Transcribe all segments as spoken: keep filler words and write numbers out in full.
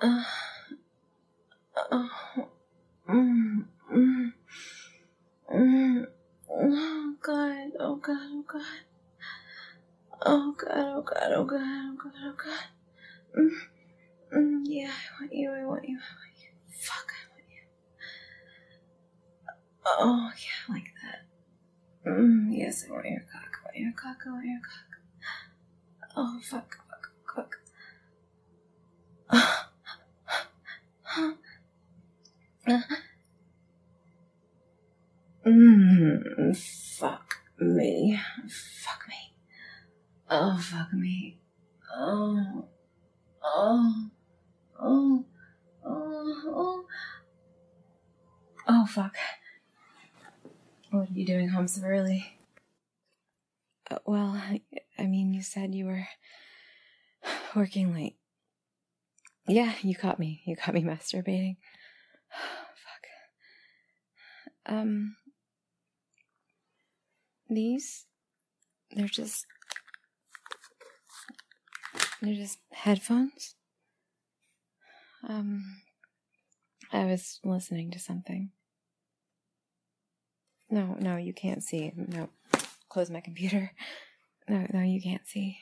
Uh, oh, mm, mm, mm, oh God, oh God, oh God. Oh God, oh God, oh God, oh God, oh God. Mm, mm, yeah, I want you, I want you, I want you. Fuck, I want you. Oh, yeah, like that. Mm, yes, I want your cock, I want your cock, I want your cock. Oh, fuck, fuck, fuck. Mm, fuck me. Fuck me. Oh, fuck me. Oh, oh, oh, oh, oh. Oh, fuck. What are you doing home so early? Uh, well, I, I mean, you said you were working late. Yeah, you caught me. You caught me masturbating. Fuck. Um, these, they're just, they're just headphones. Um, I was listening to something. No, no, you can't see. No, close my computer. No, no, you can't see.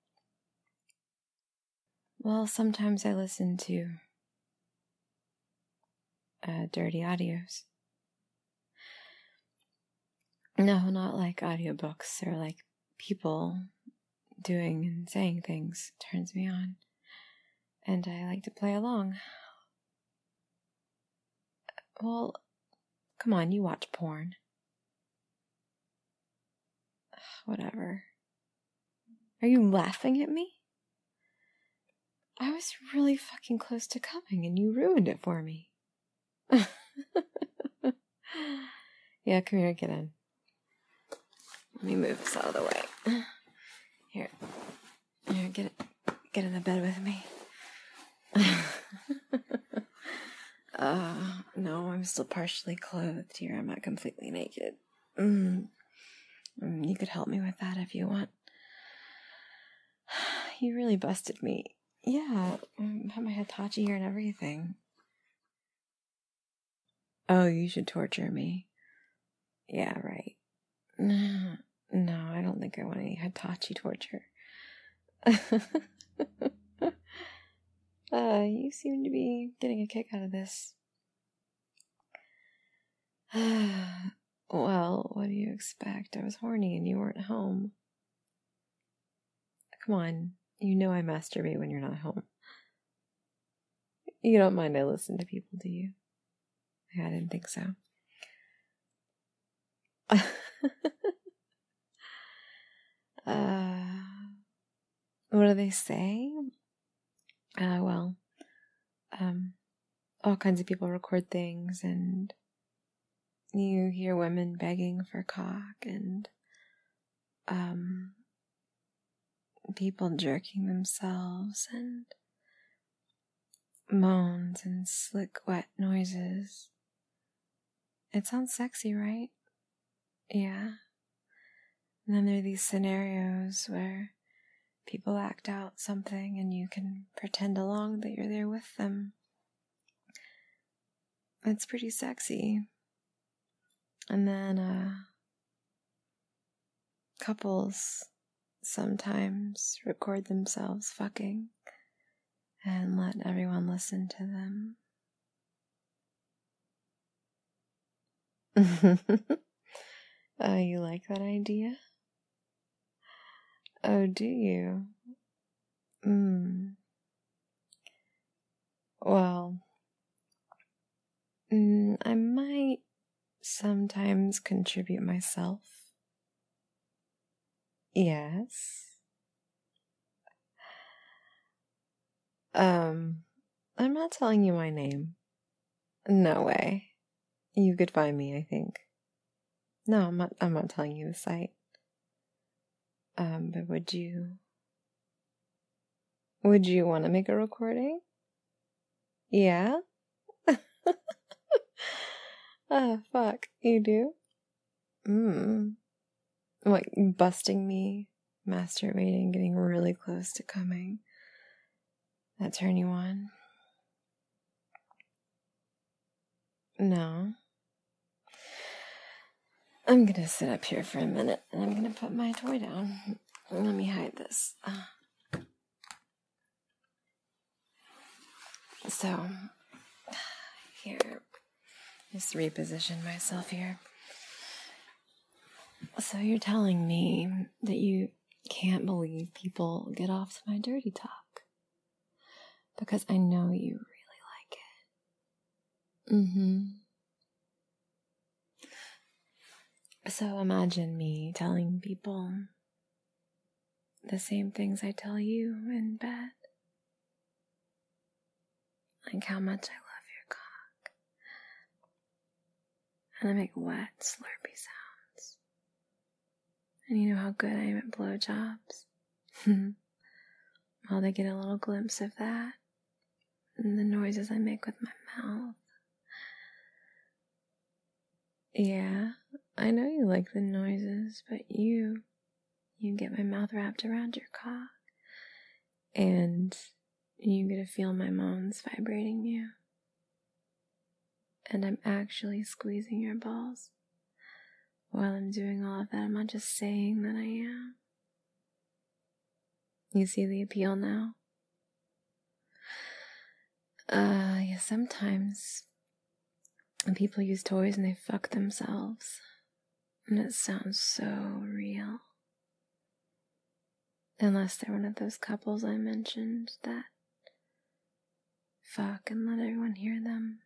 Well, sometimes I listen to uh, dirty audios. No, not like audiobooks or like people doing and saying things. Turns me on. And I like to play along. Well, come on, you watch porn. Whatever. Are you laughing at me? I was really fucking close to coming and you ruined it for me. Yeah, come here, get in. Let me move this out of the way. Here. Here, get it. Get in the bed with me. uh, no, I'm still partially clothed here. I'm not completely naked. Mm. Mm, you could help me with that if you want. You really busted me. Yeah, I have my Hitachi here and everything. Oh, you should torture me. Yeah, right. No, no, I don't think I want any Hitachi torture. uh, you seem to be getting a kick out of this. Well, what do you expect? I was horny and you weren't home. Come on, you know I masturbate when you're not home. You don't mind I listen to people, do you? Yeah, I didn't think so. uh, what do they say? Uh, well, um, all kinds of people record things, and you hear women begging for cock, and um, people jerking themselves, and moans and slick, wet noises. It sounds sexy, right? Yeah. And then there are these scenarios where people act out something and you can pretend along that you're there with them. It's pretty sexy. And then uh, couples sometimes record themselves fucking and let everyone listen to them. Oh, you like that idea? Oh, do you? Hmm. Well, mm, I might sometimes contribute myself. Yes. Um, I'm not telling you my name. No way. You could find me, I think. No, I'm not, I'm not telling you the site. Um, but would you... Would you want to make a recording? Yeah? Ah, fuck. You do? Hmm. What, busting me, masturbating, getting really close to coming? That turn you on? No. I'm gonna sit up here for a minute and I'm gonna put my toy down. Let me hide this. Uh, so, here, just reposition myself here. So you're telling me that you can't believe people get off to my dirty talk. Because I know you really like it. Mm-hmm. So imagine me telling people the same things I tell you in bed. Like how much I love your cock. And I make wet, slurpy sounds. And you know how good I am at blowjobs. Well, they get a little glimpse of that. And the noises I make with my mouth. Yeah, I know you like the noises, but you, you get my mouth wrapped around your cock. And you get to feel my moans vibrating you. And I'm actually squeezing your balls. While I'm doing all of that, I'm not just saying that I am. You see the appeal now? Uh, yeah, sometimes people use toys and they fuck themselves. And it sounds so real. Unless they're one of those couples I mentioned that fuck and let everyone hear them.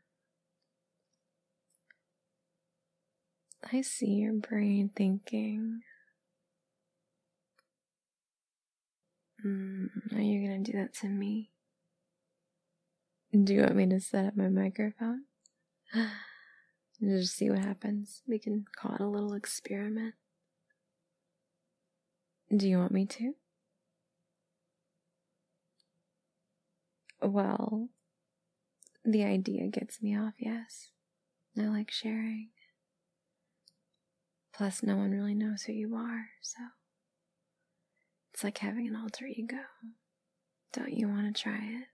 I see your brain thinking, mm, are you gonna do that to me? Do you want me to set up my microphone? And just see what happens. We can call it a little experiment. Do you want me to? Well, the idea gets me off, yes. I like sharing. Plus, no one really knows who you are, so it's like having an alter ego. Don't you want to try it?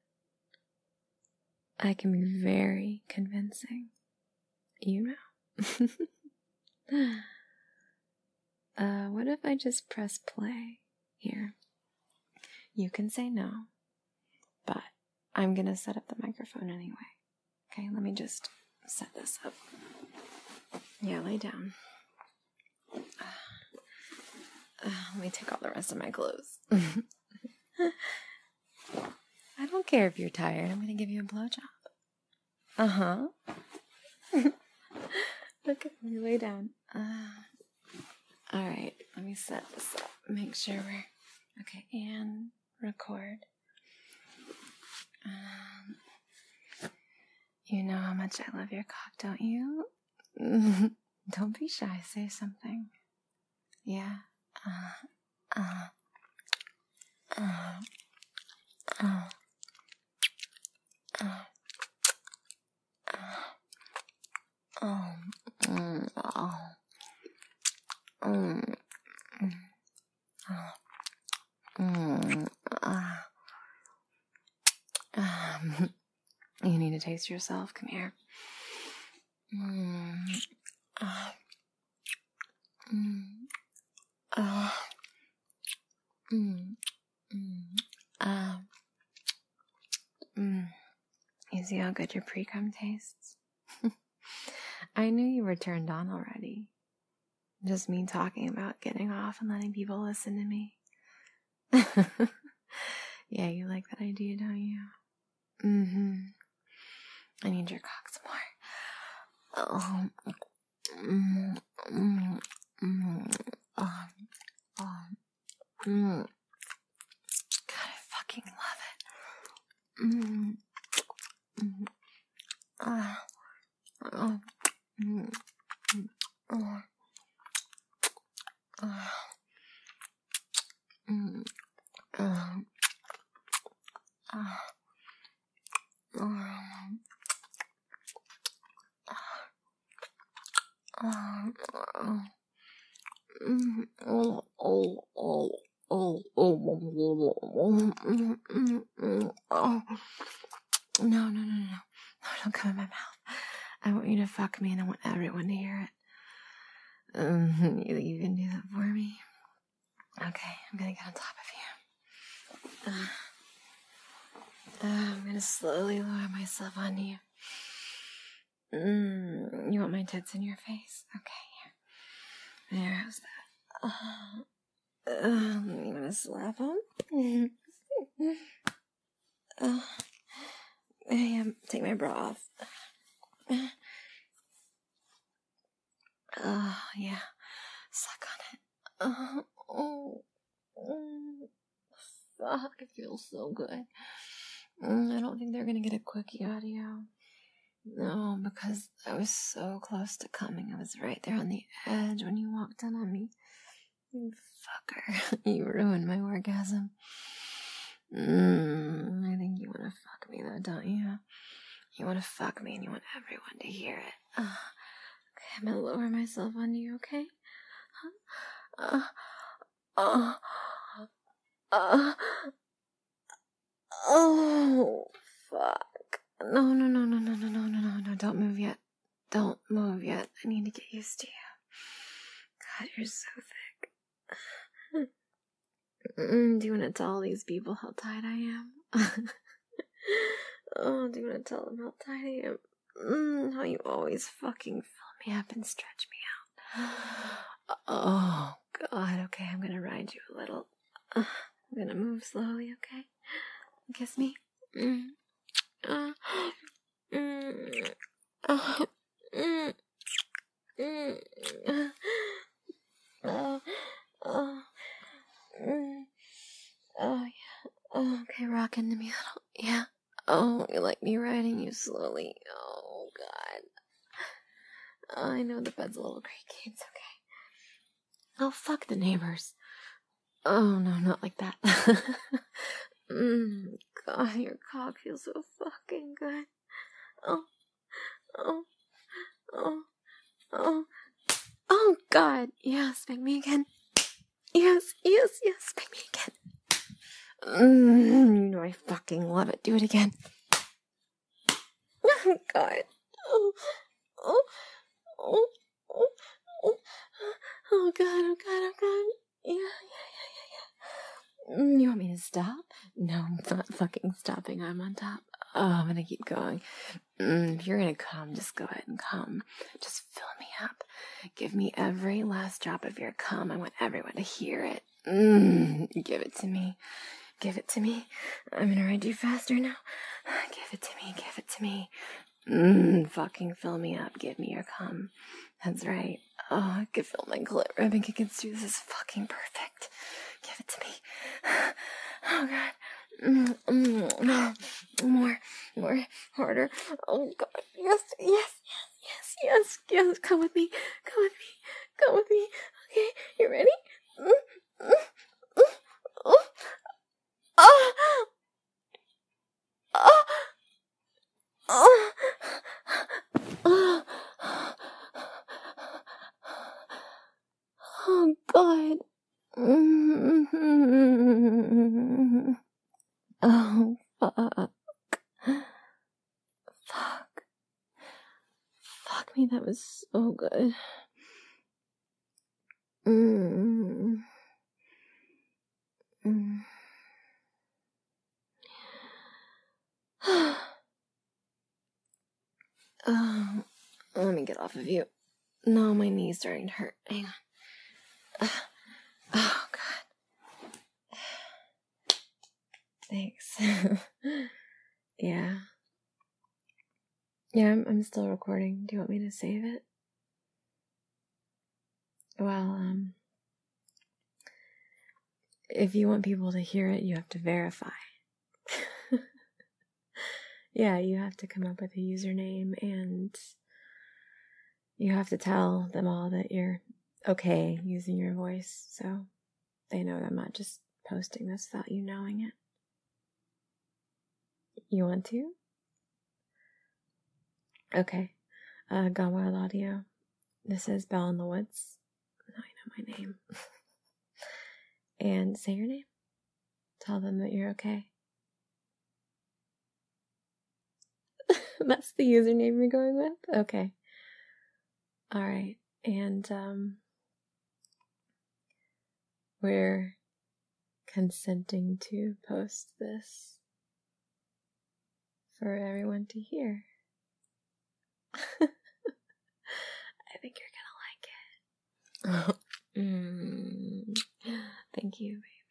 I can be very convincing. You know. uh, what if I just press play here? You can say no, but I'm gonna set up the microphone anyway. Okay, let me just set this up. Yeah, lay down. Uh, uh, let me take off the rest of my clothes. I don't care if you're tired. I'm gonna give you a blowjob. Uh-huh. Look at me, lay down. Uh, Alright, let me set this up. Make sure we're... Okay, and record. Um, you know how much I love your cock, don't you? Don't be shy, say something. Yeah. Uh, uh, uh, uh, uh, uh, oh, mm, oh, mm, mm, oh, mm, uh, um, you need to taste yourself. Come here. Mm, uh, mm, uh, mm, mm, uh, mm. You see how good your pre-cum tastes? I knew you were turned on already. Just me talking about getting off and letting people listen to me. Yeah, you like that idea, don't you? Mm-hmm. I need your cock some more. Oh. Mm, mm, mm, oh, oh, mm. God, I fucking love it. Mm, mm, ah, oh, mm, mm, oh, ah, mm, ah, ah, ah, ah, ah. Mm, oh, oh, oh, oh, oh, oh, oh, mm, mm, mm, oh. No, no, no, no, no, don't come in my mouth. I want want you to fuck me and I want everyone to hear it. Um, you think you can do that for me? Okay, I'm gonna get on top of you. Uh, uh, I'm gonna slowly lower myself onto you. Mm, you want my tits in your face? Okay, here. There, how's that? Uh, um, you wanna slap them? uh, yeah, take my bra off. Oh, yeah. Suck on it. Oh, oh, oh, fuck, it feels so good. Mm, I don't think they're gonna get a quickie out of you. No, because I was so close to coming. I was right there on the edge when you walked in on me. You fucker. You ruined my orgasm. Mm, I think you want to fuck me though, don't you? You want to fuck me and you want everyone to hear it. Uh, okay, I'm gonna lower myself onto you, okay? Uh, uh, uh, oh, fuck. No, no, no, no, no, no, no, no, no, no, don't move yet. Don't move yet. I need to get used to you. God, you're so thick. Mm, do you want to tell these people how tight I am? Oh, do you want to tell them how tight I am? Mm, how you always fucking fill me up and stretch me out. Oh, God, okay, I'm gonna ride you a little. Uh, I'm gonna move slowly, okay? Kiss me. Mm. Uh, mm. Oh, mm. Mm. Oh, oh, mm. Oh, yeah. Oh, okay, rock into me a little. Yeah. Oh, you like me riding you slowly. Oh, God. Oh, I know the bed's a little creaky. It's okay. Oh, fuck the neighbors. Oh, no, not like that. mm, God, your cock feels so fucking good. Oh, oh, oh, oh. Oh, God. Yeah, spank me again. Yes, yes, yes, spank me again. Mm, you know I fucking love it. Do it again. Oh, God. Oh, oh, oh, oh, oh, oh, God, oh, God, oh, God. Yeah, yeah, yeah, yeah, yeah. Mm, you want me to stop? No, I'm not fucking stopping. I'm on top. Oh, I'm gonna keep going. Mm, if you're gonna come, just go ahead and come. Just fill me up. Give me every last drop of your cum. I want everyone to hear it. Mm, give it to me. Give it to me. I'm gonna ride you faster now. Give it to me. Give it to me. Mmm, fucking fill me up. Give me your cum. That's right. Oh, I could feel my clit rubbing against you. This is fucking perfect. Give it to me. Oh, God. Mm, mm, no. More. More. Harder. Oh, God. Yes, yes, yes, yes, yes. Come with me. Come with me. Come with me. Okay, you ready? Mm, mm, mm, mm. Oh! Oh! Oh! Oh, God. Oh, fuck. Fuck. Fuck me, that was so good. Mm. Mm. Oh, let me get off of you. No, my knee's starting to hurt. Hang on. Oh, God. Thanks. Yeah. Yeah, I'm, I'm still recording. Do you want me to save it? Well, um, if you want people to hear it, you have to verify. Yeah, you have to come up with a username and you have to tell them all that you're okay using your voice so they know that I'm not just posting this without you knowing it. You want to? Okay. Uh, Gone Wild Audio. This is Belle in the Woods. Now I know my name. And say your name. Tell them that you're okay. That's the username you're going with? Okay. Alright. And, um, we're consenting to post this for everyone to hear. I think you're gonna like it. mm. Thank you, baby.